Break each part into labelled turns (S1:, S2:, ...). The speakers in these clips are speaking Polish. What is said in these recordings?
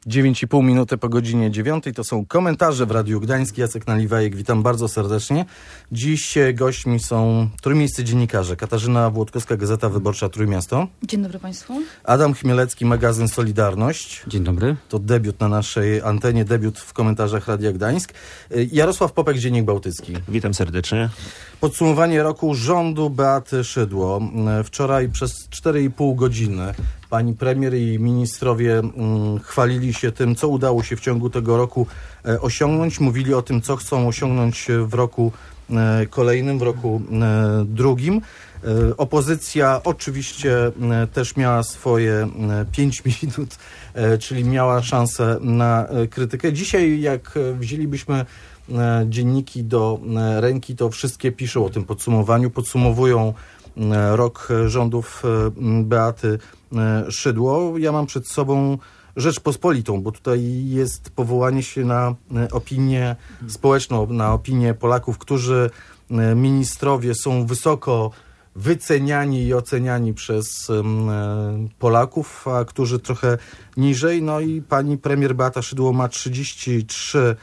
S1: 9,5 minuty po godzinie 9. To są komentarze w Radiu Gdańsk. Jacek Naliwajek, witam bardzo serdecznie. Dziś gośćmi są trójmiejscy dziennikarze. Katarzyna Włodkowska, Gazeta Wyborcza Trójmiasto.
S2: Dzień dobry Państwu.
S1: Adam Chmielewski, magazyn Solidarność.
S3: Dzień dobry.
S1: To debiut na naszej antenie, debiut w komentarzach Radia Gdańsk. Jarosław Popek, Dziennik Bałtycki.
S4: Witam serdecznie.
S1: Podsumowanie roku rządu Beaty Szydło. Wczoraj przez 4,5 godziny pani premier i ministrowie chwalili się tym, co udało się w ciągu tego roku osiągnąć. Mówili o tym, co chcą osiągnąć w roku kolejnym, w roku drugim. Opozycja oczywiście też miała swoje 5 minut, czyli miała szansę na krytykę. Dzisiaj, jak wzięlibyśmy dzienniki do ręki, to wszystkie piszą o tym podsumowaniu. Podsumowują rok rządów Beaty Szydło. Ja mam przed sobą Rzeczpospolitą, bo tutaj jest powołanie się na opinię społeczną, na opinię Polaków, którzy ministrowie są wysoko wyceniani i oceniani przez Polaków, a którzy trochę niżej. No i pani premier Beata Szydło ma 33%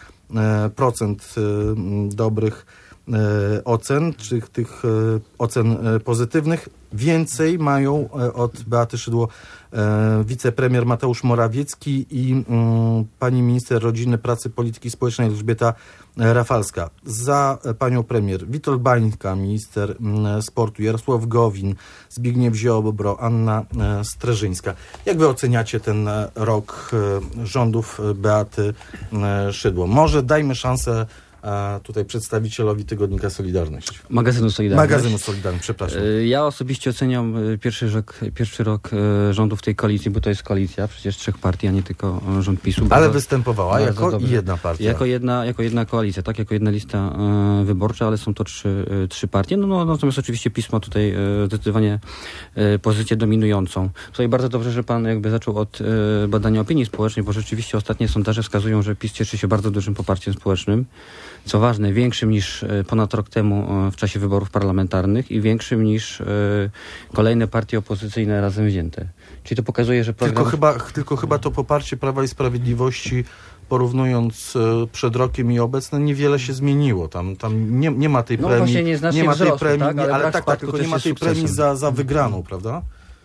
S1: dobrych ocen, czy tych ocen pozytywnych. Więcej mają od Beaty Szydło wicepremier Mateusz Morawiecki i pani minister rodziny, pracy, polityki społecznej Elżbieta Rafalska. Za panią premier Witold Bańka, minister sportu, Jarosław Gowin, Zbigniew Ziobro, Anna Streżyńska. Jak wy oceniacie ten rok rządów Beaty Szydło? Może dajmy szansę tutaj przedstawicielowi tygodnika Solidarność.
S3: Magazynu
S1: Solidarność, przepraszam.
S3: Ja osobiście oceniam pierwszy rok rządów tej koalicji, bo to jest koalicja, przecież 3 partii, a nie tylko rząd PiS-u.
S1: Ale występowała jako jedna partia.
S3: Jako jedna koalicja, tak? Jako jedna lista wyborcza, ale są to trzy partie. Natomiast oczywiście PiS ma tutaj zdecydowanie pozycję dominującą. Tutaj bardzo dobrze, że pan jakby zaczął od badania opinii społecznej, bo rzeczywiście ostatnie sondaże wskazują, że PiS cieszy się bardzo dużym poparciem społecznym. Co ważne, większym niż ponad rok temu w czasie wyborów parlamentarnych i większym niż kolejne partie opozycyjne razem wzięte. Czyli to pokazuje, że program...
S1: Tylko chyba to poparcie Prawa i Sprawiedliwości, porównując przed rokiem i obecne, niewiele się zmieniło. Tam nie ma tej premii.
S3: Właśnie nieznacznie wzrostu,
S1: premii,
S3: tak? Ale
S1: tylko nie ma tej premii za wygraną, prawda?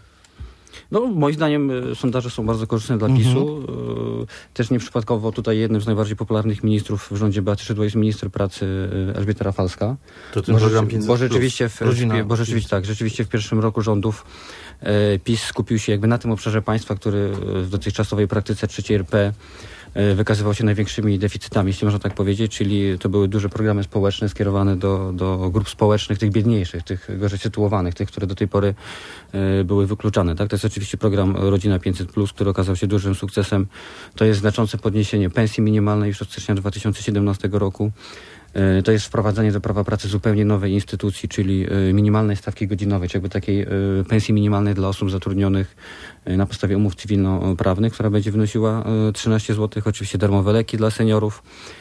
S3: Moim zdaniem sondaże są bardzo korzystne dla PiS-u. Też nieprzypadkowo tutaj jednym z najbardziej popularnych ministrów w rządzie Beaty Szydło jest minister pracy Elżbieta Rafalska.
S1: To ten program 500+.
S3: Rzeczywiście w pierwszym roku rządów PiS skupił się jakby na tym obszarze państwa, który w dotychczasowej praktyce III RP wykazywał się największymi deficytami, jeśli można tak powiedzieć, czyli to były duże programy społeczne skierowane do grup społecznych, tych biedniejszych, tych gorzej sytuowanych, tych, które do tej pory były wykluczane. Tak? To jest oczywiście program Rodzina 500+, który okazał się dużym sukcesem. To jest znaczące podniesienie pensji minimalnej już od stycznia 2017 roku. To jest wprowadzenie do prawa pracy zupełnie nowej instytucji, czyli minimalnej stawki godzinowej, czy jakby takiej pensji minimalnej dla osób zatrudnionych na podstawie umów cywilnoprawnych, która będzie wynosiła 13 zł, oczywiście darmowe leki dla seniorów,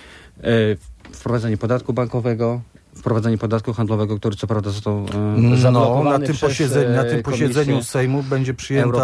S3: wprowadzenie podatku bankowego, wprowadzenie podatku handlowego, który co prawda został zablokowany
S1: na tym posiedzeniu Sejmu będzie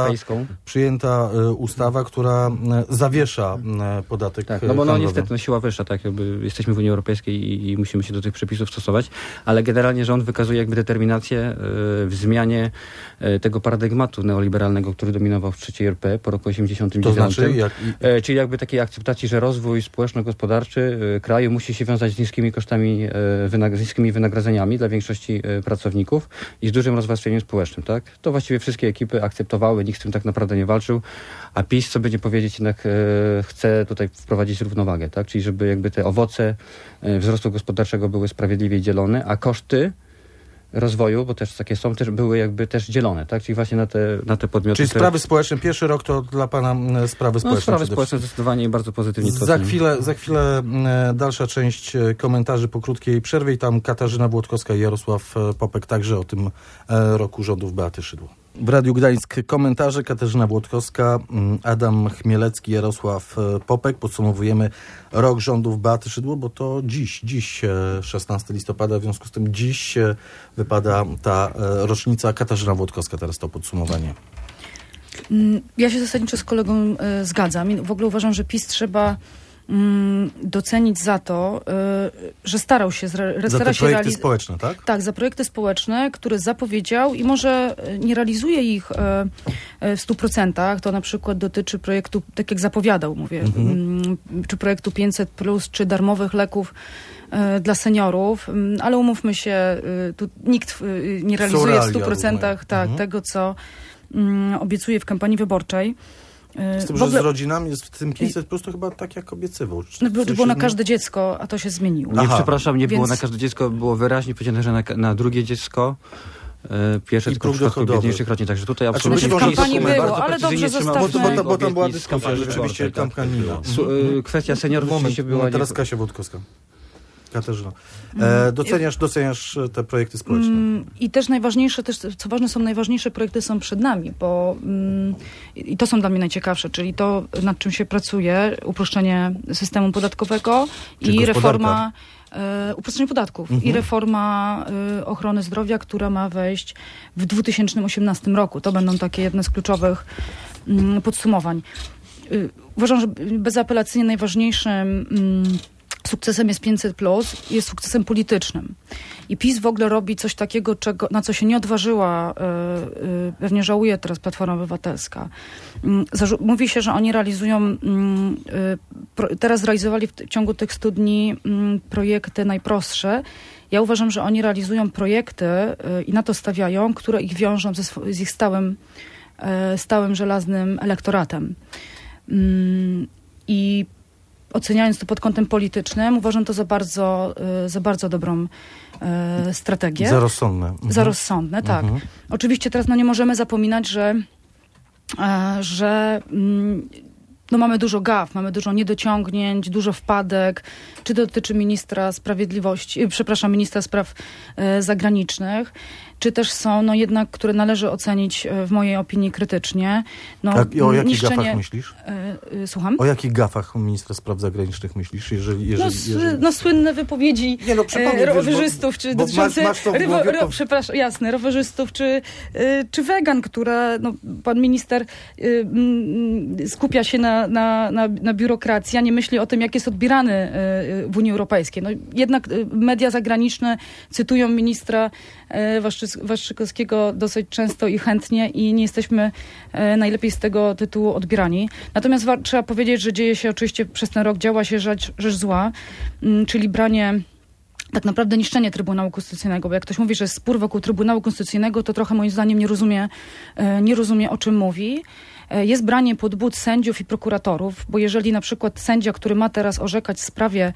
S1: przyjęta ustawa, która zawiesza podatek handlowy.
S3: Niestety siła wyższa, tak, jakby jesteśmy w Unii Europejskiej i musimy się do tych przepisów stosować, ale generalnie rząd wykazuje jakby determinację w zmianie tego paradygmatu neoliberalnego, który dominował w III RP po roku 89.
S1: To znaczy,
S3: czyli jakby takiej akceptacji, że rozwój społeczno-gospodarczy kraju musi się wiązać z niskimi kosztami z niskimi wynagrodzeniami dla większości pracowników i z dużym rozwarstwieniem społecznym, tak? To właściwie wszystkie ekipy akceptowały, nikt z tym tak naprawdę nie walczył, a PiS, co będzie powiedzieć, jednak chce tutaj wprowadzić równowagę, tak? Czyli żeby jakby te owoce wzrostu gospodarczego były sprawiedliwie dzielone, a koszty rozwoju, bo też takie są, też były jakby też dzielone, tak? Czyli właśnie na te podmioty.
S1: Czyli sprawy społeczne, pierwszy rok to dla pana sprawy społeczne.
S3: Sprawy społeczne zdecydowanie bardzo pozytywnie.
S1: Za chwilę dalsza część komentarzy po krótkiej przerwie i tam Katarzyna Włodkowska i Jarosław Popek także o tym roku rządów Beaty Szydło. W Radiu Gdańsk komentarze, Katarzyna Włodkowska, Adam Chmielewski, Jarosław Popek. Podsumowujemy rok rządów Beaty Szydło, bo to dziś 16 listopada, w związku z tym dziś wypada ta rocznica. Katarzyna Włodkowska teraz to podsumowanie.
S2: Ja się zasadniczo z kolegą zgadzam. I w ogóle uważam, że PiS trzeba docenić za to, że starał się...
S1: Za te projekty społeczne, tak?
S2: Tak, za projekty społeczne, które zapowiedział i może nie realizuje ich w 100%. To na przykład dotyczy projektu, tak jak zapowiadał, mówię, czy projektu 500+, czy darmowych leków dla seniorów, ale umówmy się, tu nikt nie realizuje w 100% tego, co obiecuje w kampanii wyborczej.
S1: Z tym, że z rodzinami jest w tym 500+, to chyba tak jak obiecywał.
S2: Było na każde dziecko, a to się zmieniło.
S3: Nie, przepraszam, nie było na każde dziecko, było wyraźnie powiedziane, że na drugie dziecko pierwsze tylko w przypadku biedniejszych rodzin. Także tutaj absolutnie
S2: w kampanii było, ale dobrze zostawmy.
S1: Bo tam była dyskusja, rzeczywiście kampanijna.
S3: Kwestia seniorów oczywiście była...
S1: Teraz Kasia Wódkowska. Katarzyna. Doceniasz te projekty społeczne.
S2: I też najważniejsze, co ważne, są najważniejsze projekty są przed nami, bo i to są dla mnie najciekawsze, czyli to, nad czym się pracuje, uproszczenie systemu podatkowego i reforma uproszczenie podatków i reforma ochrony zdrowia, która ma wejść w 2018 roku. To będą takie jedne z kluczowych podsumowań. Uważam, że bezapelacyjnie najważniejszym sukcesem jest 500+, jest sukcesem politycznym. I PiS w ogóle robi coś takiego, na co się nie odważyła, pewnie żałuje teraz Platforma Obywatelska. Mówi się, że oni realizują, teraz zrealizowali w ciągu tych 100 dni projekty najprostsze. Ja uważam, że oni realizują projekty i na to stawiają, które ich wiążą z ich stałym żelaznym elektoratem. I oceniając to pod kątem politycznym, uważam to za bardzo dobrą strategię.
S1: Za rozsądne.
S2: Za rozsądne, tak. Oczywiście teraz nie możemy zapominać, że mamy dużo gaf, mamy dużo niedociągnięć, dużo wpadek, czy to dotyczy ministra spraw zagranicznych, czy też są jednak, które należy ocenić w mojej opinii krytycznie.
S1: O jakich gafach myślisz?
S2: Słucham?
S1: O jakich gafach ministra spraw zagranicznych myślisz?
S2: Słynne wypowiedzi rowerzystów, czy dotyczące rowerzystów, czy wegan, które pan minister skupia się na biurokracji, a nie myśli o tym, jak jest odbierany w Unii Europejskiej. Jednak media zagraniczne cytują ministra Waszczykowskiego dosyć często i chętnie i nie jesteśmy najlepiej z tego tytułu odbierani. Natomiast trzeba powiedzieć, że dzieje się oczywiście przez ten rok, działa się rzecz zła, czyli branie, tak naprawdę niszczenie Trybunału Konstytucyjnego, bo jak ktoś mówi, że jest spór wokół Trybunału Konstytucyjnego, to trochę moim zdaniem nie rozumie, o czym mówi. Jest branie pod but sędziów i prokuratorów, bo jeżeli na przykład sędzia, który ma teraz orzekać w sprawie,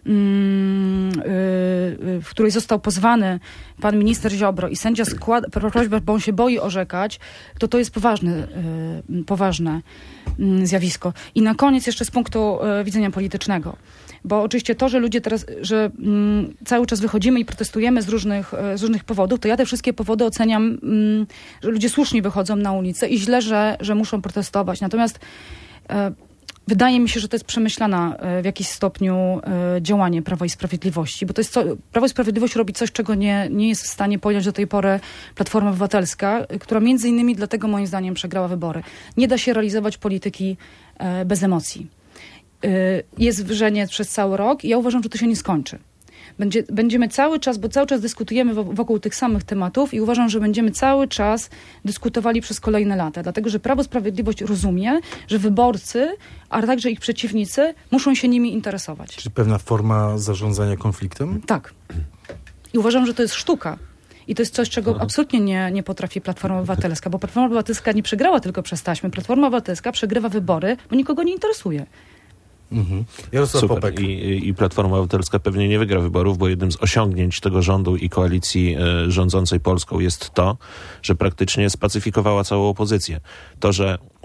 S2: w której został pozwany pan minister Ziobro i sędzia składa prośbę, bo on się boi orzekać, to jest poważne zjawisko. I na koniec jeszcze z punktu widzenia politycznego. Bo oczywiście to, że ludzie teraz, cały czas wychodzimy i protestujemy z różnych powodów, to ja te wszystkie powody oceniam, że ludzie słusznie wychodzą na ulicę i źle, że muszą protestować. Natomiast wydaje mi się, że to jest przemyślane w jakiś stopniu działanie Prawa i Sprawiedliwości, bo to jest Prawo i Sprawiedliwość robi coś, czego nie jest w stanie pojąć do tej pory Platforma Obywatelska, która między innymi dlatego moim zdaniem przegrała wybory. Nie da się realizować polityki bez emocji. Jest wrzenie przez cały rok i ja uważam, że to się nie skończy. Będziemy cały czas dyskutujemy wokół tych samych tematów i uważam, że będziemy cały czas dyskutowali przez kolejne lata, dlatego że Prawo i Sprawiedliwość rozumie, że wyborcy, a także ich przeciwnicy muszą się nimi interesować.
S1: Czyli pewna forma zarządzania konfliktem?
S2: Tak. I uważam, że to jest sztuka. I to jest coś, czego absolutnie nie potrafi Platforma Obywatelska, bo Platforma Obywatelska nie przegrała tylko przez taśmy. Platforma Obywatelska przegrywa wybory, bo nikogo nie interesuje.
S1: Jarosław Popek.
S4: I Platforma Obywatelska pewnie nie wygra wyborów, bo jednym z osiągnięć tego rządu i koalicji rządzącej Polską jest to, że praktycznie spacyfikowała całą opozycję. To, że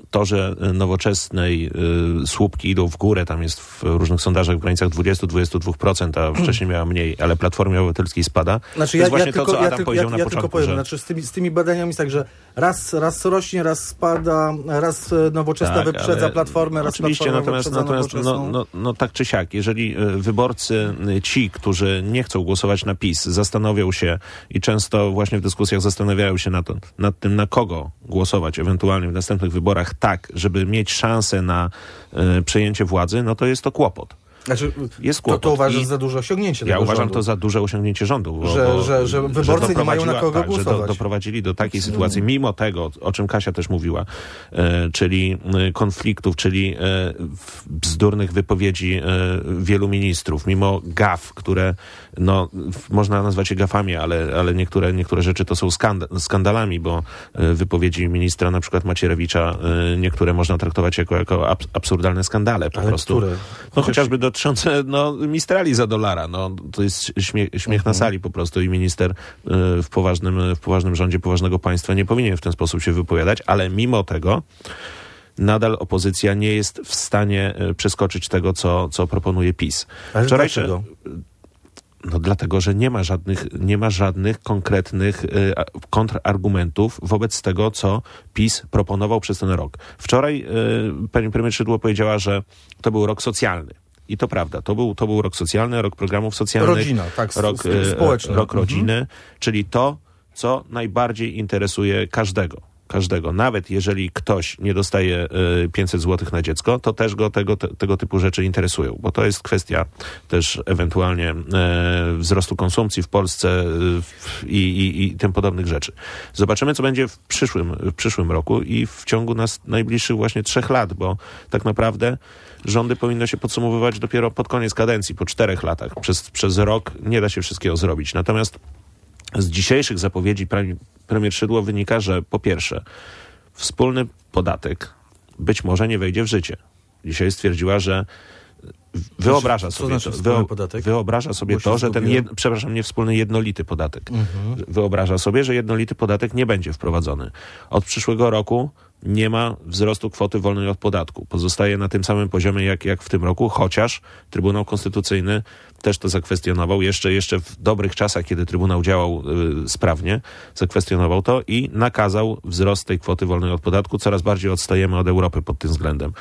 S4: to, że Nowoczesnej słupki idą w górę, tam jest w różnych sondażach w granicach 20-22%, a wcześniej miała mniej, ale Platformie Obywatelskiej spada.
S1: Znaczy,
S4: to jest właśnie to, co Adam powiedział na początku.
S1: Tylko powiem, znaczy z tymi badaniami jest tak, że raz rośnie, raz spada, raz Nowoczesna wyprzedza Platformę, raz
S4: oczywiście,
S1: Platforma
S4: natomiast no tak czy siak, jeżeli wyborcy ci, którzy nie chcą głosować na PiS, zastanowią się i często właśnie w dyskusjach zastanawiają się nad tym, na kogo głosować ewentualnie w następnych wyborach tak, żeby mieć szansę na przejęcie władzy, no to jest to kłopot.
S1: Znaczy,
S4: jest kłopot.
S1: To uważasz za duże osiągnięcie tego
S4: Ja uważam
S1: rządu.
S4: To za duże osiągnięcie rządu.
S1: Że wyborcy nie mają na kogo głosować.
S4: Że doprowadzili do takiej sytuacji, mimo tego, o czym Kasia też mówiła, czyli konfliktów, czyli bzdurnych wypowiedzi wielu ministrów, mimo gaf, które można nazwać je gafami, ale niektóre rzeczy to są skandalami, bo wypowiedzi ministra na przykład Macierewicza niektóre można traktować jako absurdalne skandale po prostu.
S1: Które?
S4: Chociażby dotyczące Mistrali za $1. To jest śmiech na sali po prostu i minister w poważnym rządzie poważnego państwa nie powinien w ten sposób się wypowiadać, ale mimo tego nadal opozycja nie jest w stanie przeskoczyć tego, co proponuje PiS.
S1: Ale dlaczego?
S4: Dlatego, że nie ma żadnych konkretnych kontrargumentów wobec tego, co PiS proponował przez ten rok. Wczoraj pani premier Szydło powiedziała, że to był rok socjalny. I to prawda, to był rok socjalny, rok programów socjalnych.
S1: Rodzina, tak, społeczny.
S4: Rok rodziny, czyli to, co najbardziej interesuje każdego. Nawet jeżeli ktoś nie dostaje 500 zł na dziecko, to też go tego typu rzeczy interesują, bo to jest kwestia też ewentualnie wzrostu konsumpcji w Polsce i tym podobnych rzeczy. Zobaczymy, co będzie w przyszłym roku i w ciągu najbliższych właśnie 3 lat, bo tak naprawdę rządy powinno się podsumowywać dopiero pod koniec kadencji, po 4 latach. Przez rok nie da się wszystkiego zrobić. Natomiast z dzisiejszych zapowiedzi premier Szydło wynika, że po pierwsze wspólny podatek być może nie wejdzie w życie. Dzisiaj stwierdziła, że wyobraża sobie to, że nie wspólny jednolity podatek. Wyobraża sobie, że jednolity podatek nie będzie wprowadzony. Od przyszłego roku nie ma wzrostu kwoty wolnej od podatku. Pozostaje na tym samym poziomie jak w tym roku, chociaż Trybunał Konstytucyjny też to zakwestionował. Jeszcze w dobrych czasach, kiedy Trybunał działał sprawnie, zakwestionował to i nakazał wzrost tej kwoty wolnej od podatku. Coraz bardziej odstajemy od Europy pod tym względem.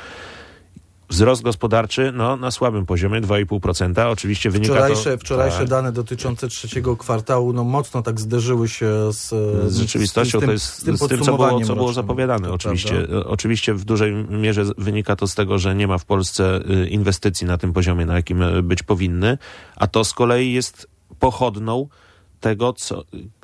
S4: Wzrost gospodarczy na słabym poziomie, 2,5%. Oczywiście wynika
S1: Wczorajsze dane dotyczące trzeciego kwartału mocno tak zderzyły się z
S4: rzeczywistością, z tym co było zapowiadane. Oczywiście w dużej mierze wynika to z tego, że nie ma w Polsce inwestycji na tym poziomie, na jakim być powinny, a to z kolei jest pochodną tego, co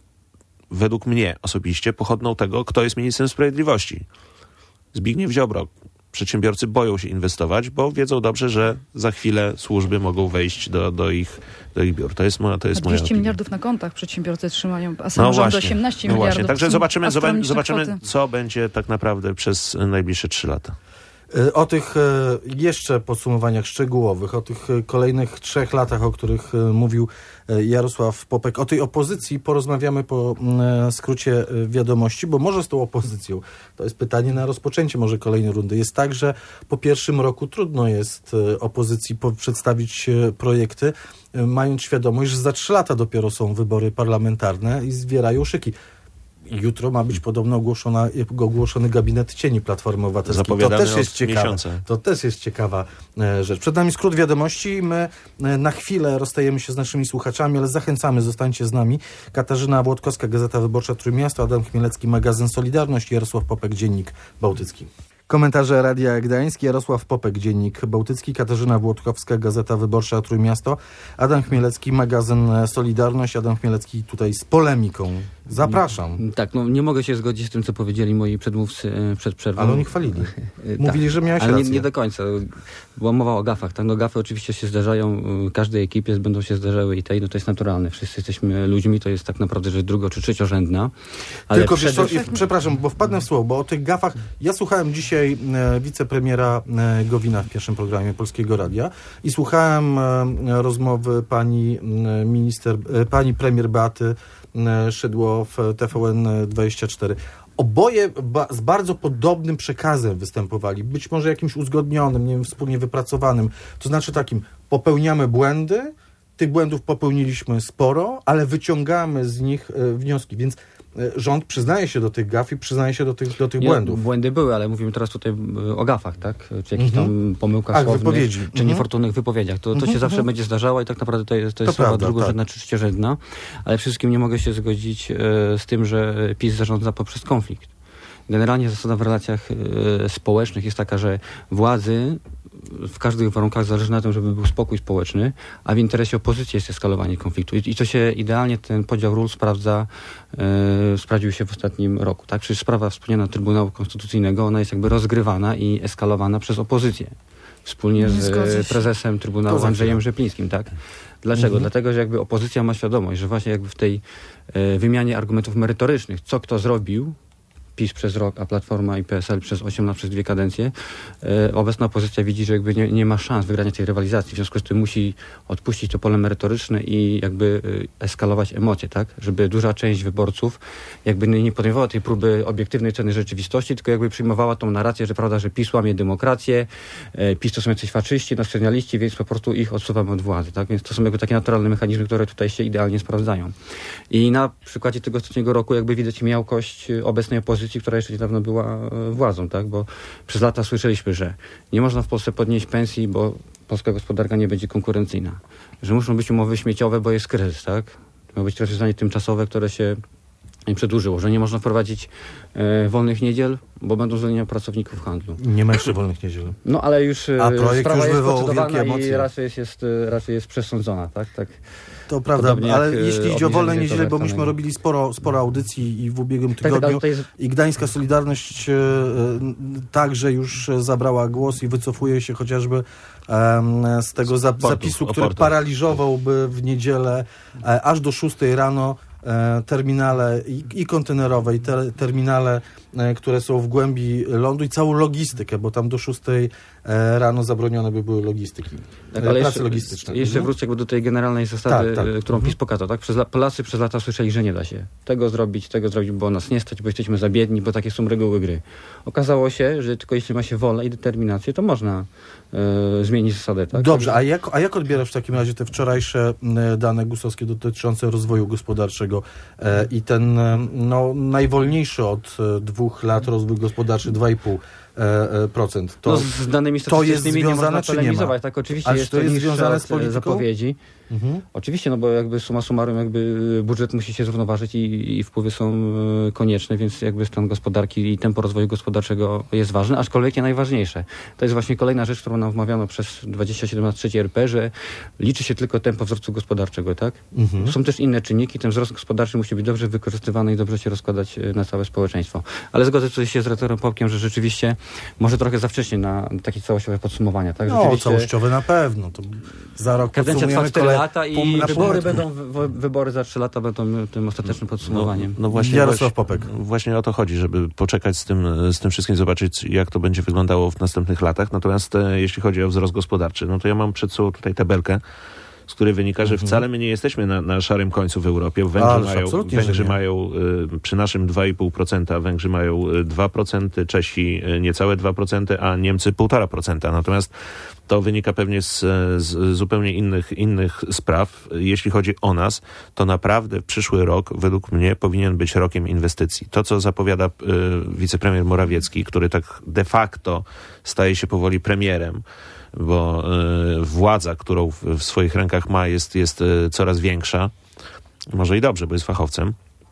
S4: według mnie osobiście pochodną tego, kto jest ministrem sprawiedliwości. Zbigniew Ziobro. Przedsiębiorcy boją się inwestować, bo wiedzą dobrze, że za chwilę służby mogą wejść do ich biur. To jest moja
S2: 200 miliardów na kontach przedsiębiorcy trzymają, a samorządy 18 miliardów.
S4: Właśnie. Także zobaczymy, co będzie tak naprawdę przez najbliższe 3 lata.
S1: O tych jeszcze podsumowaniach szczegółowych, o tych kolejnych 3 latach, o których mówił Jarosław Popek, o tej opozycji porozmawiamy po skrócie wiadomości, bo może z tą opozycją, to jest pytanie na rozpoczęcie może kolejnej rundy, jest tak, że po pierwszym roku trudno jest opozycji przedstawić projekty, mając świadomość, że za 3 lata dopiero są wybory parlamentarne i zwierają szyki. Jutro ma być podobno ogłoszony gabinet cieni Platformy Obywatelskiej. To też jest ciekawa rzecz. Przed nami skrót wiadomości. My na chwilę rozstajemy się z naszymi słuchaczami, ale zachęcamy, zostańcie z nami. Katarzyna Włodkowska, Gazeta Wyborcza Trójmiasto, Adam Chmielewski, magazyn Solidarność, Jarosław Popek, Dziennik Bałtycki. Komentarze Radia Gdańsk, Jarosław Popek, Dziennik Bałtycki, Katarzyna Włodkowska, Gazeta Wyborcza Trójmiasto, Adam Chmielewski, magazyn Solidarność. Adam Chmielewski tutaj z polemiką. Zapraszam.
S3: Tak, nie mogę się zgodzić z tym, co powiedzieli moi przedmówcy przed przerwą.
S1: Ale oni chwalili. Mówili, że miałeś rację.
S3: Ale nie do końca. Była mowa o gafach. Gafy oczywiście się zdarzają. Każdej ekipie będą się zdarzały i to jest naturalne. Wszyscy jesteśmy ludźmi. To jest tak naprawdę rzecz drugo- czy trzeciorzędna. Ale
S1: tylko wiesz co, przepraszam, bo wpadnę w słowo, bo o tych gafach ja słuchałem dzisiaj wicepremiera Gowina w pierwszym programie Polskiego Radia i słuchałem rozmowy pani premier Beaty Szydło w TVN24. oboje z bardzo podobnym przekazem występowali, być może jakimś uzgodnionym, nie wiem, wspólnie wypracowanym, to znaczy takim, popełniamy błędy, tych błędów popełniliśmy sporo, ale wyciągamy z nich wnioski, więc rząd przyznaje się do tych gaf i przyznaje się do tych błędów.
S3: Błędy były, ale mówimy teraz tutaj o gafach, tak? Czy jakichś tam pomyłkach słownych, czy niefortunnych wypowiedziach. To się zawsze będzie zdarzało i tak naprawdę to jest sprawa drugorzędna czy trzeciorzędna, ale przede wszystkim nie mogę się zgodzić z tym, że PiS zarządza poprzez konflikt. Generalnie zasada w relacjach społecznych jest taka, że władzy w każdych warunkach zależy na tym, żeby był spokój społeczny, a w interesie opozycji jest eskalowanie konfliktu. I to się idealnie, ten podział ról sprawdził się w ostatnim roku. Tak? Przecież sprawa wspomniana Trybunału Konstytucyjnego, ona jest jakby rozgrywana i eskalowana przez opozycję. Wspólnie z prezesem Trybunału Andrzejem Rzeplińskim. Tak? Dlaczego? Dlatego, że jakby opozycja ma świadomość, że właśnie jakby w tej wymianie argumentów merytorycznych, co kto zrobił, PiS przez rok, a Platforma i PSL przez 8 lat, przez 2 kadencje, obecna opozycja widzi, że jakby nie ma szans wygrania tej rywalizacji. W związku z tym musi odpuścić to pole merytoryczne i jakby eskalować emocje, tak? Żeby duża część wyborców jakby nie podejmowała tej próby obiektywnej ceny rzeczywistości, tylko jakby przyjmowała tą narrację, że prawda, że PiS łamie demokrację, PiS to są jacyś faszyści, nacjonaliści, więc po prostu ich odsuwamy od władzy, tak? Więc to są jakby takie naturalne mechanizmy, które tutaj się idealnie sprawdzają. I na przykładzie tego ostatniego roku jakby widać miałkość obecnej opozycji, która jeszcze niedawno była władzą, tak? Bo przez lata słyszeliśmy, że nie można w Polsce podnieść pensji, bo polska gospodarka nie będzie konkurencyjna. Że muszą być umowy śmieciowe, bo jest kryzys, tak? To ma być rozwiązanie tymczasowe, które się przedłużyło, że nie można wprowadzić wolnych niedziel, bo będą zwolnienia pracowników handlu.
S1: Nie ma jeszcze wolnych niedziel.
S3: No ale już sprawa jest procedowana i raczej jest przesądzona, tak?
S1: To prawda, ale jeśli idzie o wolne niedziele, bo myśmy robili sporo audycji i w ubiegłym tygodniu i Gdańska Solidarność także już zabrała głos i wycofuje się chociażby z tego zapisu, który paraliżowałby w niedzielę aż do 6 rano terminale i kontenerowe, i terminale, które są w głębi lądu i całą logistykę, bo tam do 6 rano zabronione by były logistyki, prace logistyczne.
S3: Jeszcze wrócę jakby do tej generalnej zasady, którą PiS pokazał. Tak? Polacy przez lata słyszeli, że nie da się tego zrobić, bo nas nie stać, bo jesteśmy za biedni, bo takie są reguły gry. Okazało się, że tylko jeśli ma się wolę i determinację, to można zmienić zasadę. Tak?
S1: Dobrze, a jak odbierasz w takim razie te wczorajsze dane GUS-owskie dotyczące rozwoju gospodarczego i ten najwolniejszy od 2 lat rozwój gospodarczy 2,5%?
S3: Z danymi statystycznymi nie można polemizować. Tak, oczywiście jest to związane z polityką? Zapowiedzi. Oczywiście, bo jakby summa summarum jakby budżet musi się zrównoważyć i wpływy są konieczne, więc jakby stan gospodarki i tempo rozwoju gospodarczego jest ważne, aczkolwiek nie najważniejsze. To jest właśnie kolejna rzecz, którą nam wmawiano przez 27 lat III RP, że liczy się tylko tempo wzrostu gospodarczego, tak? Są też inne czynniki, ten wzrost gospodarczy musi być dobrze wykorzystywany i dobrze się rozkładać na całe społeczeństwo. Ale zgodzę się z rektorem Popkiem, że rzeczywiście może trochę za wcześnie na takie całościowe podsumowania, tak?
S1: Całościowe na pewno. To za rok podsumujemy
S3: 4 lata i wybory za 3 lata będą tym ostatecznym podsumowaniem.
S1: Właśnie Jarosław Popek.
S4: Właśnie o to chodzi, żeby poczekać z tym wszystkim, zobaczyć, jak to będzie wyglądało w następnych latach. Natomiast jeśli chodzi o wzrost gospodarczy, to ja mam przed sobą tutaj tabelkę, z której wynika, że wcale my nie jesteśmy na szarym końcu w Europie. Węgrzy mają przy naszym 2,5%, Węgrzy mają 2%, Czesi niecałe 2%, a Niemcy 1,5%. Natomiast to wynika pewnie z zupełnie innych spraw. Jeśli chodzi o nas, to naprawdę przyszły rok według mnie powinien być rokiem inwestycji. To, co zapowiada wicepremier Morawiecki, który tak de facto staje się powoli premierem, bo władza, którą w swoich rękach ma, jest coraz większa. Może i dobrze, bo jest fachowcem.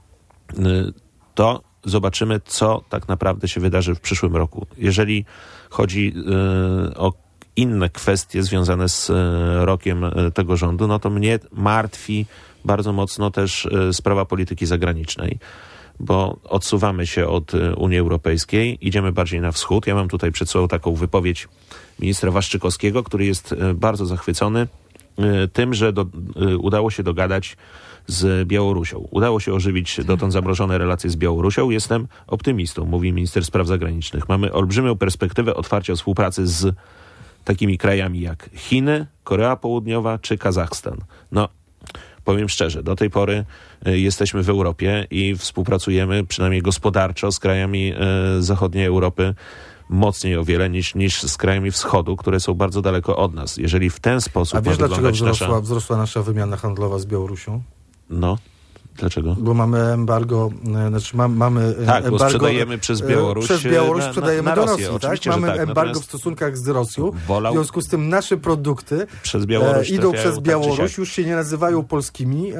S4: To zobaczymy, co tak naprawdę się wydarzy w przyszłym roku. Jeżeli chodzi o inne kwestie związane z rokiem tego rządu, to mnie martwi bardzo mocno też sprawa polityki zagranicznej, bo odsuwamy się od Unii Europejskiej, idziemy bardziej na wschód. Ja mam tutaj przed sobą taką wypowiedź ministra Waszczykowskiego, który jest bardzo zachwycony tym, że udało się dogadać z Białorusią. Udało się ożywić dotąd zamrożone relacje z Białorusią. Jestem optymistą, mówi minister spraw zagranicznych. Mamy olbrzymią perspektywę otwarcia współpracy z takimi krajami jak Chiny, Korea Południowa czy Kazachstan. powiem szczerze, do tej pory jesteśmy w Europie i współpracujemy przynajmniej gospodarczo z krajami zachodniej Europy mocniej o wiele niż z krajami wschodu, które są bardzo daleko od nas. Jeżeli w ten sposób...
S1: A wiesz, dlaczego
S4: nasza...
S1: wzrosła nasza wymiana handlowa z Białorusią?
S4: No. Dlaczego?
S1: Bo mamy embargo, mamy
S4: tak,
S1: embargo,
S4: bo sprzedajemy przez Białoruś
S1: sprzedajemy
S4: na
S1: do
S4: Rosję.
S1: Rosji, tak? Mamy embargo w stosunkach z Rosją, w związku z tym nasze produkty
S4: przez Białoruś
S1: idą przez Białoruś, już się nie nazywają polskimi,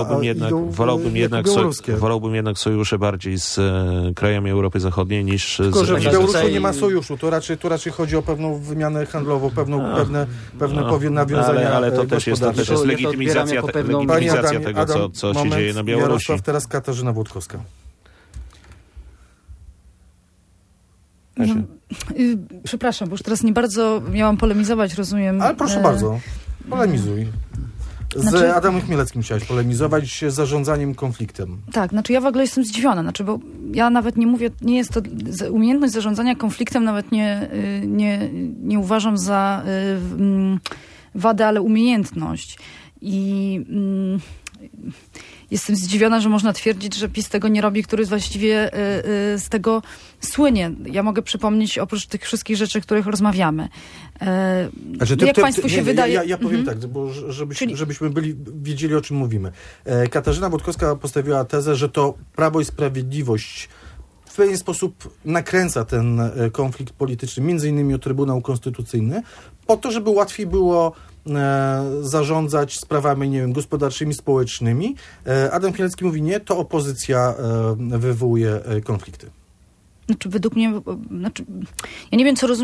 S4: wolałbym jednak sojusze bardziej z krajami Europy Zachodniej niż
S1: tylko,
S4: z...
S1: że w Białoruszu nie ma sojuszu, to raczej chodzi o pewną wymianę handlową, pewne nawiązania
S4: ale to też jest legitymizacja tego, co się dzieje na Białorusi.
S1: Jarosław, teraz Katarzyna Włodkowska.
S2: Przepraszam, bo już teraz nie bardzo miałam polemizować, rozumiem.
S1: Ale proszę bardzo, polemizuj. Z Adamem Chmieleckim chciałeś polemizować z zarządzaniem konfliktem.
S2: Tak, ja w ogóle jestem zdziwiona, bo ja nawet nie mówię, nie jest to umiejętność zarządzania konfliktem, nawet nie uważam za wadę, ale umiejętność. I jestem zdziwiona, że można twierdzić, że PiS tego nie robi, który właściwie z tego słynie. Ja mogę przypomnieć, oprócz tych wszystkich rzeczy, o których rozmawiamy. Jak państwu się wydaje...
S1: Ja powiem tak, bo żebyśmy wiedzieli, o czym mówimy. Katarzyna Włodkowska postawiła tezę, że to Prawo i Sprawiedliwość w pewien sposób nakręca ten konflikt polityczny, między innymi o Trybunał Konstytucyjny, po to, żeby łatwiej było zarządzać sprawami, nie wiem, gospodarczymi, społecznymi. Adam Chmielewski mówi nie, to opozycja wywołuje konflikty.
S2: Według mnie, ja nie wiem, co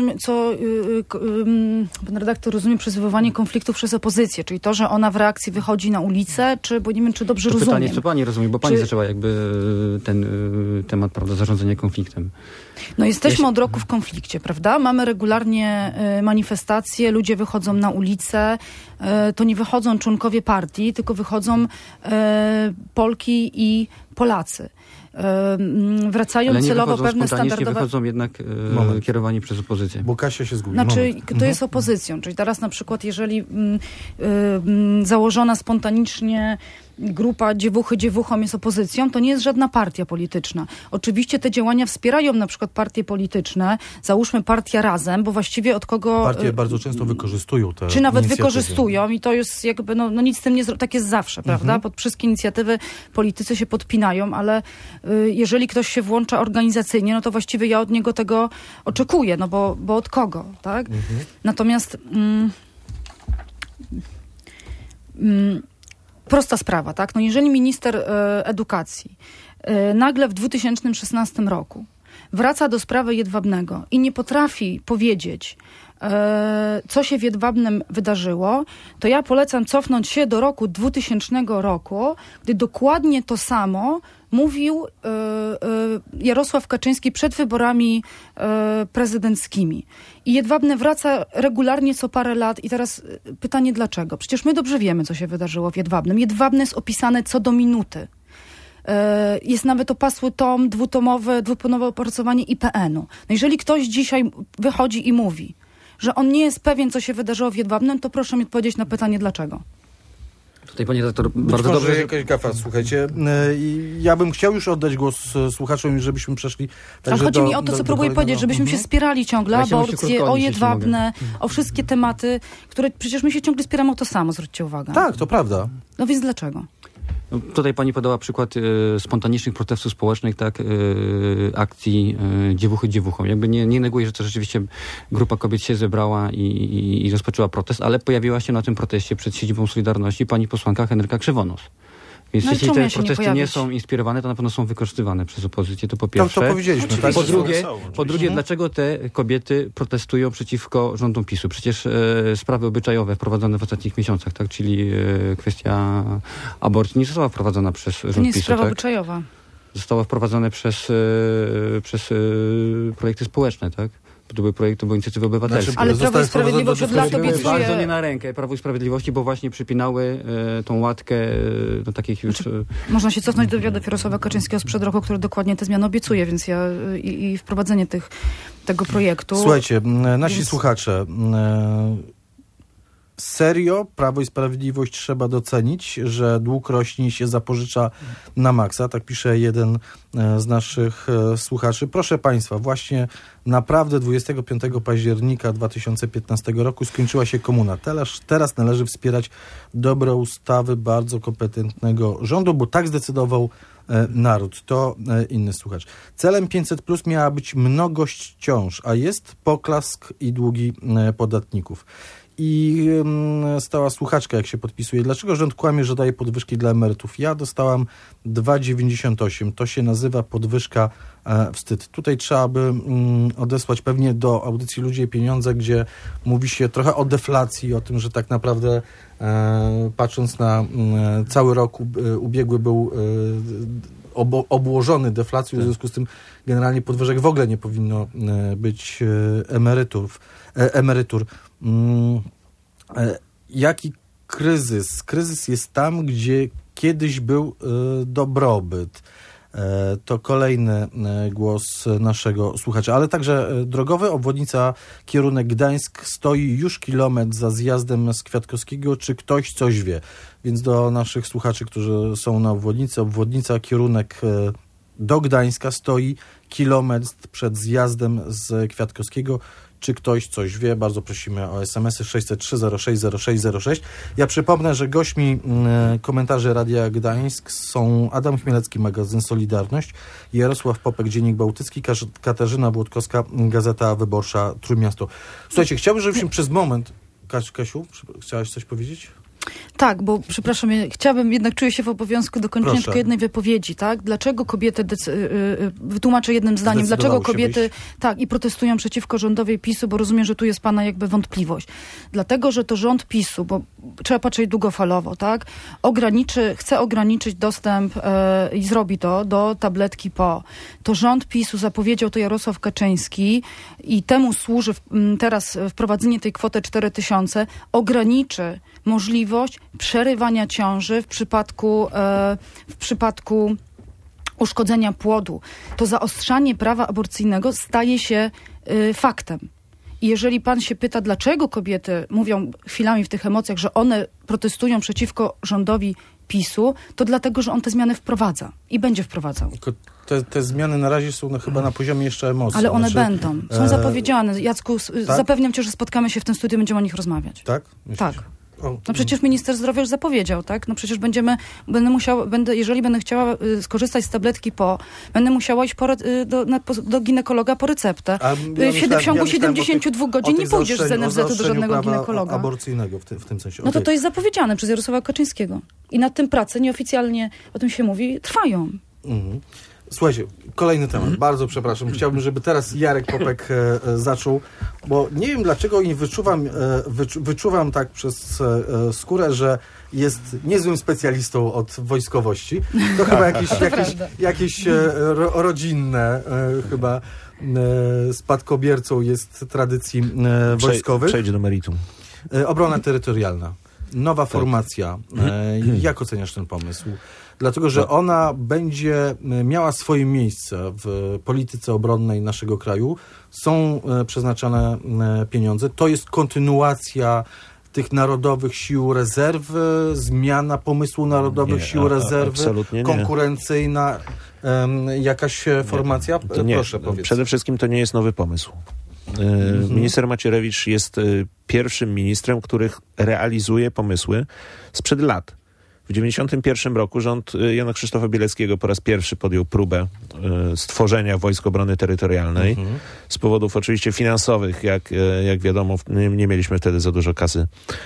S2: pan redaktor rozumie przez wywoływanie konfliktów przez opozycję, czyli to, że ona w reakcji wychodzi na ulicę, bo nie wiem, czy dobrze rozumiem.
S3: Pytanie, co pani rozumie, bo pani zaczęła jakby ten temat, prawda, zarządzania konfliktem.
S2: Jesteśmy od roku w konflikcie, prawda? Mamy regularnie manifestacje, ludzie wychodzą na ulicę, to nie wychodzą członkowie partii, tylko wychodzą Polki i Polacy. Wracają celowo pewne standardowe...
S3: wychodzą jednak kierowani przez opozycję.
S1: Bo Kasia się zgubi.
S2: Kto jest opozycją? Czyli teraz na przykład, jeżeli założona spontanicznie grupa dziewuchom jest opozycją, to nie jest żadna partia polityczna. Oczywiście te działania wspierają na przykład partie polityczne, załóżmy Partia Razem, bo właściwie od kogo...
S1: Partie bardzo często wykorzystują te
S2: czy nawet wykorzystują i to jest jakby, nic z tym nie tak jest zawsze, prawda? Pod wszystkie inicjatywy politycy się podpinają, ale jeżeli ktoś się włącza organizacyjnie, to właściwie ja od niego tego oczekuję, bo od kogo, tak? Natomiast prosta sprawa, tak? Jeżeli minister edukacji nagle w 2016 roku wraca do sprawy Jedwabnego i nie potrafi powiedzieć, co się w Jedwabnem wydarzyło, to ja polecam cofnąć się do roku 2000 roku, gdy dokładnie to samo mówił Jarosław Kaczyński przed wyborami prezydenckimi. I Jedwabne wraca regularnie co parę lat i teraz pytanie dlaczego? Przecież my dobrze wiemy, co się wydarzyło w Jedwabnem. Jedwabne jest opisane co do minuty. Jest nawet opasły tom, dwutomowe opracowanie IPN-u. Jeżeli ktoś dzisiaj wychodzi i mówi, że on nie jest pewien, co się wydarzyło w Jedwabnem, to proszę mi odpowiedzieć na pytanie dlaczego.
S3: Tutaj pani redaktor bardzo dobrze...
S1: jakaś gafa, słuchajcie. Ja bym chciał już oddać głos słuchaczom, żebyśmy przeszli...
S2: Ale chodzi mi o to, co próbuję powiedzieć, żebyśmy się spierali ciągle, aborcje, o Jedwabne, o wszystkie tematy, które przecież my się ciągle spieramy o to samo, zwróćcie uwagę.
S1: Tak, to prawda.
S2: Więc dlaczego?
S3: Tutaj pani podała przykład spontanicznych protestów społecznych, tak, akcji dziewuchy dziewuchom. Jakby nie neguję, że to rzeczywiście grupa kobiet się zebrała i rozpoczęła protest, ale pojawiła się na tym proteście przed siedzibą Solidarności pani posłanka Henryka Krzywonos. Więc jeśli te protesty nie są inspirowane, to na pewno są wykorzystywane przez opozycję. To po pierwsze.
S1: To powiedzieliśmy. Tak?
S3: Po drugie, dlaczego te kobiety protestują przeciwko rządom PiS-u? Przecież sprawy obyczajowe wprowadzone w ostatnich miesiącach, tak, czyli kwestia aborcji nie została wprowadzona przez rząd PiS-u. To nie jest
S2: sprawa obyczajowa.
S3: Została wprowadzona przez projekty społeczne, tak? To były inicjatywy obywatelskie.
S2: Ale Prawo i Sprawiedliwość od lat obiecuje...
S3: Bardzo nie na rękę Prawo i Sprawiedliwości, bo właśnie przypinały tą łatkę do takich już...
S2: Można się cofnąć do wywiadu Jarosława Kaczyńskiego sprzed roku, który dokładnie te zmiany obiecuje, więc i wprowadzenie tego projektu...
S1: Słuchajcie, nasi słuchacze... serio Prawo i Sprawiedliwość trzeba docenić, że dług rośnie i się zapożycza na maksa. Tak pisze jeden z naszych słuchaczy. Proszę Państwa, właśnie naprawdę 25 października 2015 roku skończyła się komuna. Teraz należy wspierać dobre ustawy bardzo kompetentnego rządu, bo tak zdecydował naród. To inny słuchacz. Celem 500+ miała być mnogość ciąż, a jest poklask i długi podatników. I stała słuchaczka, jak się podpisuje. Dlaczego rząd kłamie, że daje podwyżki dla emerytów? Ja dostałam 2,98. To się nazywa podwyżka wstyd. Tutaj trzeba by odesłać pewnie do audycji Ludzie i Pieniądze, gdzie mówi się trochę o deflacji, o tym, że tak naprawdę patrząc na cały rok ubiegły był obłożony deflacją, w związku z tym generalnie podwyżek w ogóle nie powinno być emerytur. Jaki kryzys? Kryzys jest tam, gdzie kiedyś był dobrobyt. To kolejny głos naszego słuchacza. Ale także drogowy, obwodnica kierunek Gdańsk stoi już kilometr za zjazdem z Kwiatkowskiego. Czy ktoś coś wie? Więc do naszych słuchaczy, którzy są na obwodnicy, obwodnica kierunek do Gdańska stoi kilometr przed zjazdem z Kwiatkowskiego. Czy ktoś coś wie? Bardzo prosimy o SMS-y 603 06 06 06. Ja przypomnę, że gośćmi komentarzy Radia Gdańsk są Adam Chmielecki, magazyn Solidarność, Jarosław Popek, Dziennik Bałtycki, Katarzyna Włodkowska, Gazeta Wyborcza Trójmiasto. Słuchajcie, chciałbym, żebyśmy przez moment... Kasiu, chciałaś coś powiedzieć?
S2: Tak, bo przepraszam, chciałabym, jednak czuję się w obowiązku dokończenia tylko jednej wypowiedzi, tak? Dlaczego kobiety, wytłumaczę jednym zdaniem, dlaczego kobiety i protestują przeciwko rządowi PiS-u, bo rozumiem, że tu jest pana jakby wątpliwość. Dlatego, że to rząd PiS-u, bo trzeba patrzeć długofalowo, tak? Chce ograniczyć dostęp i zrobi to do tabletki PO. To rząd PiS-u zapowiedział to Jarosław Kaczyński i temu służy teraz wprowadzenie tej kwoty 4000, ograniczy możliwość przerywania ciąży w przypadku uszkodzenia płodu. To zaostrzanie prawa aborcyjnego staje się faktem. I jeżeli pan się pyta, dlaczego kobiety mówią chwilami w tych emocjach, że one protestują przeciwko rządowi PiS-u, to dlatego, że on te zmiany wprowadza i będzie wprowadzał.
S1: Te zmiany na razie są chyba na poziomie jeszcze emocji.
S2: Ale one będą. Są zapowiedziane. Jacku,
S1: tak?
S2: Zapewniam cię, że spotkamy się w tym studiu, będziemy o nich rozmawiać.
S1: Tak?
S2: Tak. No przecież minister zdrowia już zapowiedział, tak? No przecież jeżeli będę chciała skorzystać z tabletki PO, będę musiała iść do ginekologa po receptę. W ciągu 72 godzin nie pójdziesz z NFZ-u do żadnego ginekologa.
S1: Aborcyjnego w tym sensie.
S2: No to jest zapowiedziane przez Jarosława Kaczyńskiego. I nad tym prace nieoficjalnie, o tym się mówi, trwają.
S1: Mhm. Słuchajcie, kolejny temat. Bardzo przepraszam. Chciałbym, żeby teraz Jarek Popek zaczął, bo nie wiem dlaczego i wyczuwam tak przez skórę, że jest niezłym specjalistą od wojskowości. To chyba jakieś rodzinne chyba spadkobiercą jest tradycji wojskowych.
S4: Przejdź do meritum.
S1: Obrona terytorialna. Nowa formacja. Jak oceniasz ten pomysł? Dlatego, że ona będzie miała swoje miejsce w polityce obronnej naszego kraju. Są przeznaczane pieniądze. To jest kontynuacja tych narodowych sił rezerwy, zmiana pomysłu narodowych sił rezerwy, konkurencyjna jakaś formacja? Proszę powiedz.
S4: Przede wszystkim to nie jest nowy pomysł. Minister Macierewicz jest pierwszym ministrem, który realizuje pomysły sprzed lat. W 1991 roku rząd Jana Krzysztofa Bieleckiego po raz pierwszy podjął próbę stworzenia Wojsk Obrony Terytorialnej. Z powodów oczywiście finansowych, jak wiadomo, nie mieliśmy wtedy za dużo kasy.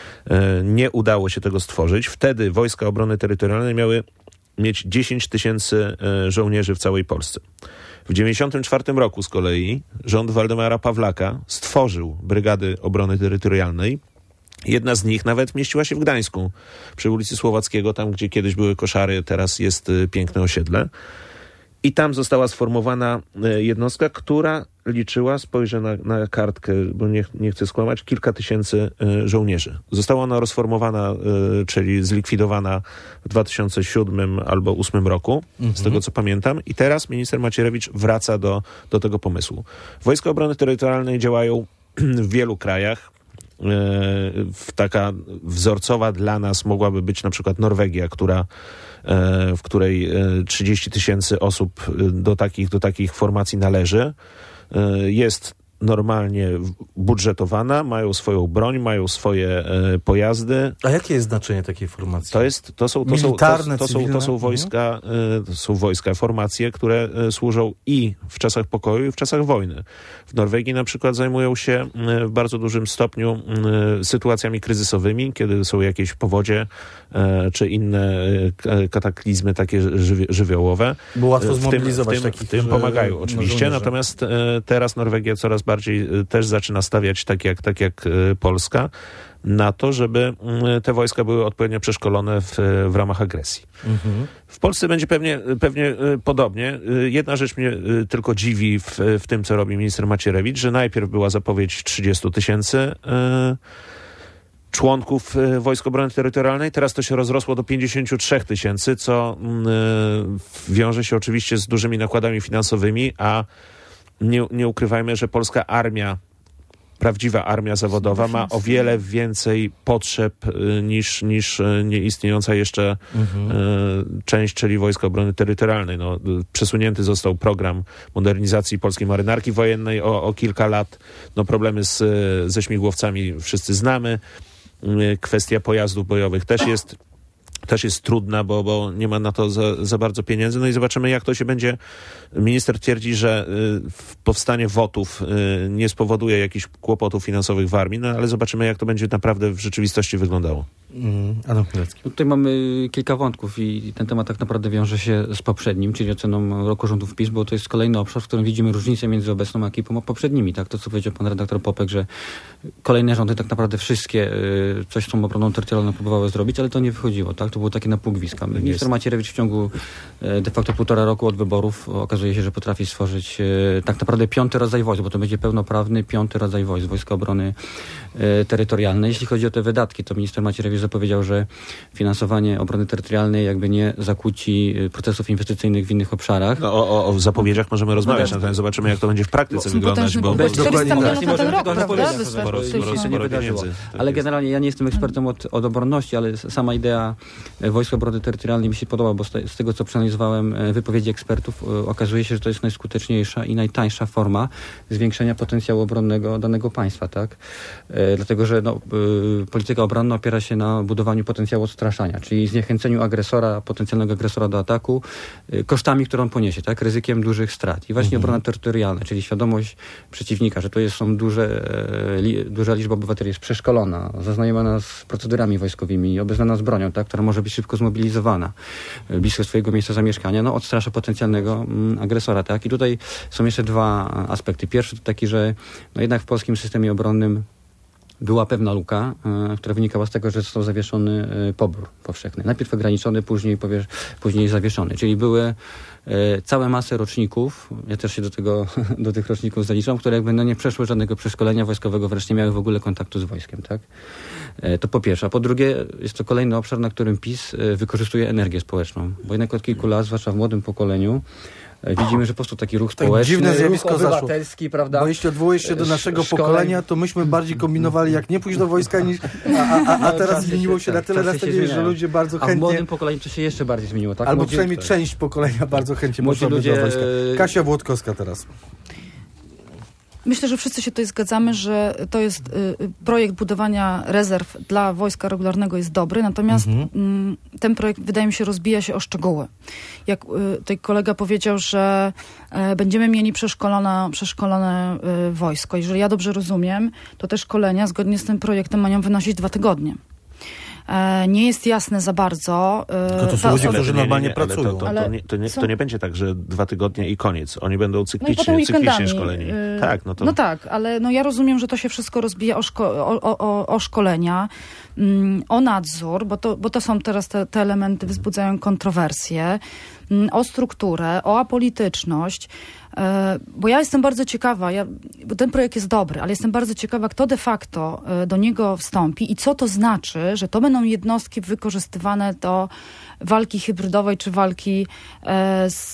S4: Nie udało się tego stworzyć. Wtedy Wojska Obrony Terytorialnej miały mieć 10 000 żołnierzy w całej Polsce. W 1994 roku z kolei rząd Waldemara Pawlaka stworzył Brygady Obrony Terytorialnej. Jedna z nich nawet mieściła się w Gdańsku, przy ulicy Słowackiego, tam gdzie kiedyś były koszary, teraz jest piękne osiedle. I tam została sformowana jednostka, która liczyła, spojrzę na kartkę, bo nie chcę skłamać, kilka tysięcy żołnierzy. Została ona rozformowana, czyli zlikwidowana w 2007 albo 2008 roku, z tego co pamiętam. I teraz minister Macierewicz wraca do tego pomysłu. Wojska Obrony Terytorialnej działają w wielu krajach. taka wzorcowa dla nas mogłaby być na przykład Norwegia, w której 30 000 osób do takich formacji należy. Jest normalnie budżetowana, mają swoją broń, mają swoje pojazdy.
S1: A jakie jest znaczenie takiej formacji?
S4: To są wojska, formacje, które służą i w czasach pokoju, i w czasach wojny. W Norwegii na przykład zajmują się w bardzo dużym stopniu sytuacjami kryzysowymi, kiedy są jakieś powodzie czy inne kataklizmy takie żywiołowe.
S1: Było łatwo zmobilizować takich,
S4: w tym pomagają oczywiście, natomiast teraz Norwegia coraz bardziej też zaczyna stawiać, tak jak Polska, na to, żeby te wojska były odpowiednio przeszkolone w ramach agresji. W Polsce będzie pewnie podobnie. Jedna rzecz mnie tylko dziwi w tym, co robi minister Macierewicz, że najpierw była zapowiedź 30 000 członków Wojsk Obrony Terytorialnej. Teraz to się rozrosło do 53 000, co wiąże się oczywiście z dużymi nakładami finansowymi, a nie ukrywajmy, że polska armia, prawdziwa armia zawodowa ma o wiele więcej potrzeb niż nieistniejąca jeszcze część, czyli Wojska Obrony Terytorialnej. Przesunięty został program modernizacji polskiej marynarki wojennej o kilka lat. Problemy ze śmigłowcami wszyscy znamy. Kwestia pojazdów bojowych też jest trudna, bo nie ma na to za bardzo pieniędzy. I zobaczymy, jak to się będzie. Minister twierdzi, że powstanie WOT-ów nie spowoduje jakichś kłopotów finansowych w armii, ale zobaczymy, jak to będzie naprawdę w rzeczywistości wyglądało.
S1: Adam Chmielewski.
S3: Tutaj mamy kilka wątków i ten temat tak naprawdę wiąże się z poprzednim, czyli oceną roku rządów PiS, bo to jest kolejny obszar, w którym widzimy różnicę między obecną ekipą a poprzednimi. Tak? To, co powiedział pan redaktor Popek, że kolejne rządy tak naprawdę wszystkie coś z tą obroną terytorialną próbowały zrobić, ale to nie wychodziło. Tak? To było takie napółgwiska. Minister Macierewicz w ciągu de facto 1,5 roku od wyborów okazuje się, że potrafi stworzyć tak naprawdę 5. rodzaj wojsk, bo to będzie pełnoprawny 5. rodzaj wojsk, Wojska Obrony Terytorialnej. Jeśli chodzi o te wydatki, to minister Macierewicz zapowiedział, że finansowanie obrony terytorialnej jakby nie zakłóci procesów inwestycyjnych w innych obszarach.
S4: O zapowiedziach możemy rozmawiać, natomiast zobaczymy, jak to będzie w praktyce wyglądać.
S2: Bo 400 milionów na ten rok, prawda?
S3: Ale generalnie ja nie jestem ekspertem od obronności, ale sama idea Wojsk Obrony Terytorialnej mi się podoba, bo z tego, co przeanalizowałem wypowiedzi ekspertów, okazuje się, że to jest najskuteczniejsza i najtańsza forma zwiększenia potencjału obronnego danego państwa, tak? Dlatego, że polityka obronna opiera się na budowaniu potencjału odstraszania, czyli zniechęceniu potencjalnego agresora do ataku kosztami, które on poniesie, tak? Ryzykiem dużych strat. I właśnie obrona terytorialna, czyli świadomość przeciwnika, że to są duża liczba obywateli jest przeszkolona, zaznajomiona z procedurami wojskowymi, obeznana z bronią, tak? Która może być szybko zmobilizowana blisko swojego miejsca zamieszkania, odstrasza potencjalnego agresora, tak? I tutaj są jeszcze dwa aspekty. Pierwszy to taki, że jednak w polskim systemie obronnym była pewna luka, która wynikała z tego, że został zawieszony pobór powszechny. Najpierw ograniczony, później zawieszony. Czyli były całe masy roczników, ja też się do tych roczników zaliczam, które jakby nie przeszły żadnego przeszkolenia wojskowego, wreszcie nie miały w ogóle kontaktu z wojskiem, tak? To po pierwsze. A po drugie, jest to kolejny obszar, na którym PiS wykorzystuje energię społeczną. Bo jednak od kilku lat, zwłaszcza w młodym pokoleniu, widzimy, że po prostu taki ruch społeczny,
S1: dziwne zjawisko
S3: ruch obywatelski, prawda?
S1: Bo jeśli odwołujesz się do naszego pokolenia, to myśmy bardziej kombinowali, jak nie pójść do wojska, a teraz zmieniło się na tyle nastawienie, że ludzie bardzo chętnie...
S3: A w młodym pokoleniu to się jeszcze bardziej zmieniło, tak?
S1: Albo przynajmniej część pokolenia bardzo chętnie poszła do wojska. Kasia Włodkowska teraz.
S2: Myślę, że wszyscy się tutaj zgadzamy, że to jest projekt budowania rezerw dla wojska regularnego jest dobry, natomiast ten projekt, wydaje mi się, rozbija się o szczegóły. Jak tutaj kolega powiedział, że będziemy mieli przeszkolone wojsko. Jeżeli ja dobrze rozumiem, to te szkolenia zgodnie z tym projektem mają wynosić 2 tygodnie. Nie jest jasne za bardzo.
S1: Tylko to są ludzie, którzy normalnie pracują.
S4: To nie będzie tak, że 2 tygodnie i koniec. Oni będą cyklicznie szkoleni.
S2: Tak, ale ja rozumiem, że to się wszystko rozbija o szkolenia, o nadzór, bo to są teraz te elementy, wzbudzają kontrowersje, o strukturę, o apolityczność. Bo ja jestem bardzo ciekawa, bo ten projekt jest dobry, ale jestem bardzo ciekawa, kto de facto do niego wstąpi i co to znaczy, że to będą jednostki wykorzystywane do walki hybrydowej czy walki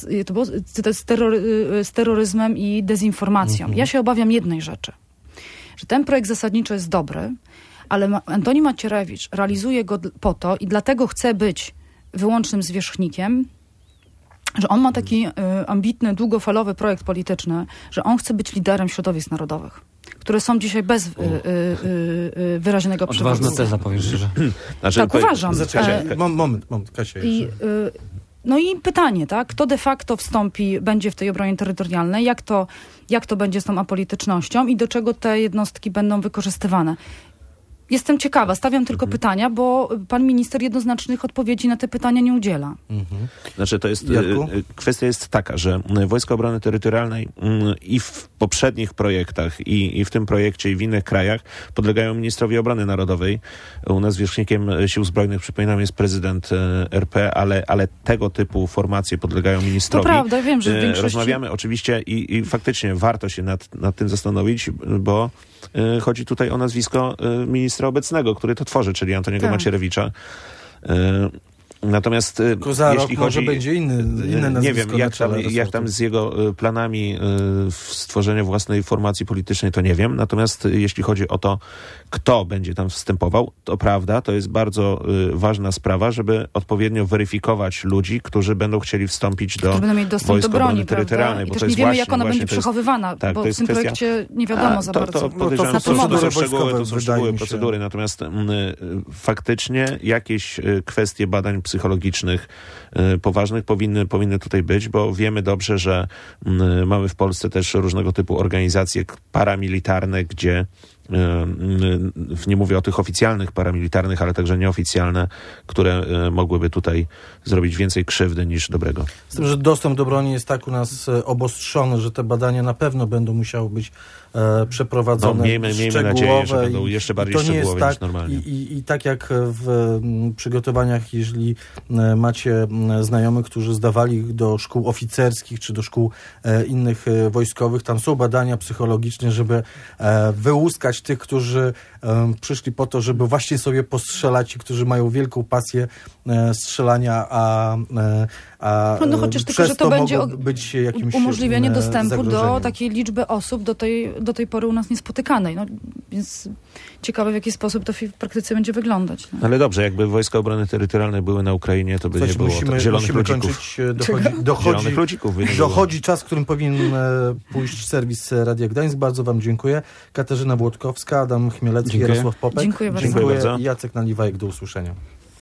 S2: z terroryzmem i dezinformacją. Ja się obawiam jednej rzeczy, że ten projekt zasadniczo jest dobry, ale Antoni Macierewicz realizuje go po to i dlatego chce być wyłącznym zwierzchnikiem, że on ma taki ambitny, długofalowy projekt polityczny, że on chce być liderem środowisk narodowych, które są dzisiaj bez wyraźnego przywódcy.
S3: Odważna teza, powiem szczerze.
S4: Znaczy,
S2: Tak, uważam.
S1: Moment, Kasia.
S2: No i pytanie, tak? Kto de facto będzie w tej obronie terytorialnej, jak to będzie z tą apolitycznością i do czego te jednostki będą wykorzystywane. Jestem ciekawa, stawiam tylko pytania, bo pan minister jednoznacznych odpowiedzi na te pytania nie udziela.
S4: Znaczy, to jest, kwestia jest taka, że Wojska Obrony Terytorialnej i w poprzednich projektach, i w tym projekcie, i w innych krajach podlegają ministrowi obrony narodowej. U nas zwierzchnikiem Sił Zbrojnych, przypominam, jest prezydent RP, ale tego typu formacje podlegają ministrowi.
S2: To prawda, wiem, że w większości...
S4: Rozmawiamy oczywiście i faktycznie warto się nad tym zastanowić, bo chodzi tutaj o nazwisko ministra obecnego, który to tworzy, czyli Antoniego Macierewicza. Natomiast
S1: za jeśli rok może będzie inne nazwisko.
S4: Nie wiem, jak tam z jego planami stworzenia własnej formacji politycznej, to nie wiem. Natomiast jeśli chodzi o to, kto będzie tam wstępował, to prawda, to jest bardzo ważna sprawa, żeby odpowiednio weryfikować ludzi, którzy będą chcieli wstąpić do Wojsk Obrony Terytorialnej.
S2: I też nie wiemy, jak ona będzie przechowywana, bo w tym projekcie nie wiadomo za bardzo.
S4: To są szczegółowe procedury. Natomiast faktycznie jakieś kwestie badań psychologicznych poważnych powinny tutaj być, bo wiemy dobrze, że mamy w Polsce też różnego typu organizacje paramilitarne, gdzie nie mówię o tych oficjalnych paramilitarnych, ale także nieoficjalne, które mogłyby tutaj zrobić więcej krzywdy niż dobrego.
S1: Z tym, że dostęp do broni jest tak u nas obostrzony, że te badania na pewno będą musiały być przeprowadzone.
S4: Miejmy nadzieję, że będą jeszcze bardziej szczegółowe niż normalnie.
S1: I tak jak w przygotowaniach, jeżeli macie znajomych, którzy zdawali do szkół oficerskich czy do szkół innych wojskowych, tam są badania psychologiczne, żeby wyłuskać tych, którzy przyszli po to, żeby właśnie sobie postrzelać i którzy mają wielką pasję strzelania,
S2: no chociaż tylko, że to będzie
S1: być jakimś
S2: umożliwienie dostępu do takiej liczby osób do tej pory u nas niespotykanej. No, więc ciekawe, w jaki sposób to w praktyce będzie wyglądać. No.
S4: Ale dobrze, jakby Wojska Obrony Terytorialnej były na Ukrainie, to by nie było zielonych ludzików.
S1: Dochodzi czas, w którym powinien pójść serwis Radia Gdańsk. Bardzo wam dziękuję. Katarzyna Błotkowska, Adam Chmielecki, Jarosław Popek.
S2: Dziękuję bardzo.
S1: Jacek Naliwajek. Do usłyszenia.